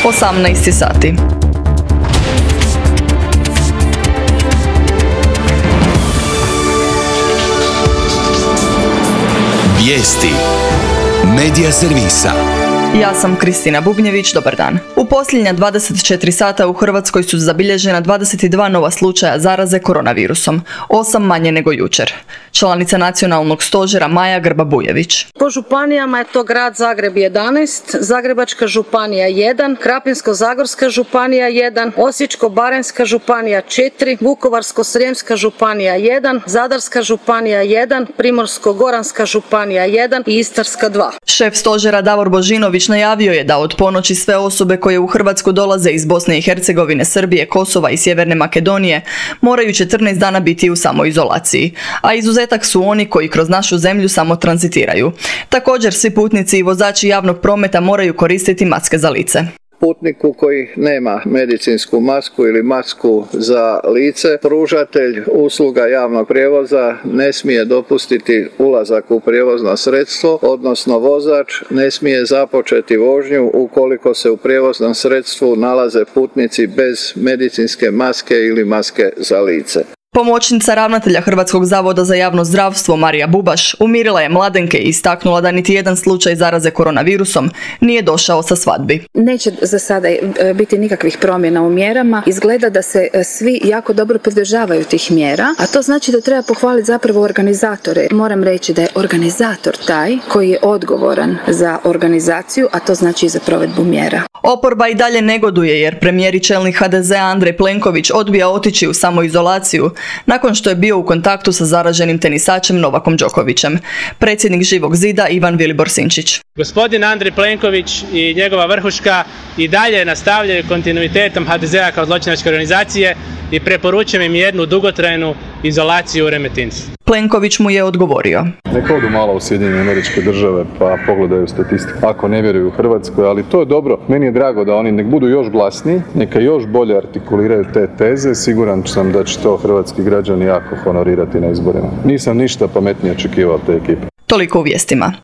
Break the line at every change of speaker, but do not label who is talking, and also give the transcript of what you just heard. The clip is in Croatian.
18 sati.
Vijesti Medija servisa.
Ja sam Kristina Bubnjević, dobar dan. U posljednja 24 sata u Hrvatskoj su zabilježena 22 nova slučaja zaraze koronavirusom, 8 manje nego jučer. Članica nacionalnog stožera Maja Grba-Bujević.
Po županijama je to grad Zagreb 11, Zagrebačka županija 1, Krapinsko-zagorska županija 1, Osječko-baranjska županija 4, Vukovarsko-srijemska županija 1, Zadarska županija 1, Primorsko-goranska županija 1 i Istarska 2.
Šef stožera Davor Božinović najavio je da od ponoći sve osobe koje u Hrvatsku dolaze iz Bosne i Hercegovine, Srbije, Kosova i Sjeverne Makedonije moraju 14 dana biti u samoizolaciji, a izuzetak su oni koji kroz našu zemlju samo tranzitiraju. Također svi putnici i vozači javnog prometa moraju koristiti maske za lice.
Putniku koji nema medicinsku masku ili masku za lice, pružatelj usluga javnog prijevoza ne smije dopustiti ulazak u prijevozno sredstvo, odnosno vozač ne smije započeti vožnju ukoliko se u prijevoznom sredstvu nalaze putnici bez medicinske maske ili maske za lice.
Pomoćnica ravnatelja Hrvatskog zavoda za javno zdravstvo Marija Bubaš umirila je mladenke i istaknula da niti jedan slučaj zaraze koronavirusom nije došao sa svadbi.
Neće za sada biti nikakvih promjena u mjerama. Izgleda da se svi jako dobro pridržavaju tih mjera, a to znači da treba pohvaliti zapravo organizatore. Moram reći da je organizator taj koji je odgovoran za organizaciju, a to znači i za provedbu mjera.
Oporba i dalje negoduje jer premijer i čelnik HDZ-a Andrej Plenković odbija otići u samoizolaciju nakon što je bio u kontaktu sa zaraženim tenisačem Novakom Đokovićem. Predsjednik Živog zida Ivan Vilibor Sinčić.
Gospodin Andrej Plenković i njegova vrhuška i dalje nastavljaju kontinuitetom HDZ-a kao zločinačke organizacije i preporučujem im jednu dugotrajnu izolaciju u Remetincu.
Plenković mu je odgovorio.
Neka odu malo u Sjedinjene Američke Države pa pogledaju statistiku ako ne vjeruju Hrvatskoj, ali to je dobro. Meni je drago da oni nek budu još glasniji, neka još bolje artikuliraju te teze. Siguran sam da će to hrvatski građani jako honorirati na izborima. Nisam ništa pametnije očekivao te ekipe.
Toliko u vijestima.